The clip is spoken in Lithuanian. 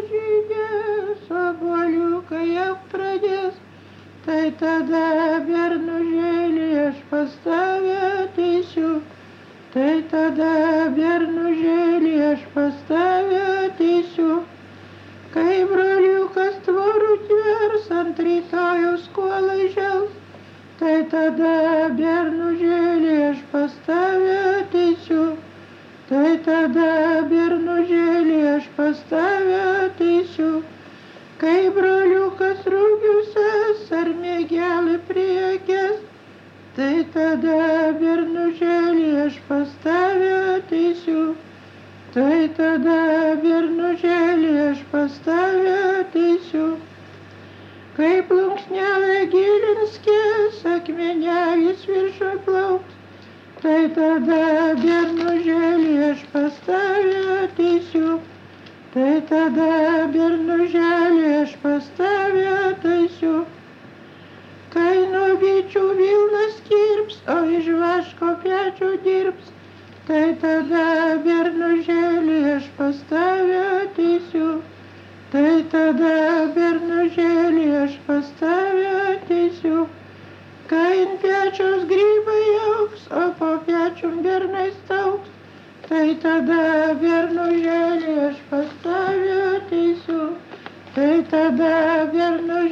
pražydės, obuoliukai jau pradės, tai tada bernužėlį aš pas tave ateisiu, tai tada bernužėlį aš pas tave ateisiu. Kai broliukas tvorų tvers, ant rytojaus kuolai žels, tai tada bernužėlį aš pas tave ateisiu, tai tada bernužėlį aš pas tave ateisiu. Kai broliukas rugiusias ar mėgelį priekės, tai tada bernužėlį aš pas tave ateisiu, tai tada bernužėlį aš pas tave ateisiu. Kai plunksnelė gilinskės, akmenelis viršų plauks, tai tada bernužėlį aš pas tave ateisiu, tai tada bernužėlį aš pas tave ateisiu. Kai nuo bičių vilnas kirps, o iš vaško pečių dirbs, tai tada bernužėlį aš pas tave ateisiu, tai tada bernužėlį aš pas tave ateisiu. Kai ant pečiaus grybai augs, o po pečium bernai staugs, tai tada bernužėlį aš pas tave ateisiu, tai tada bernužėlį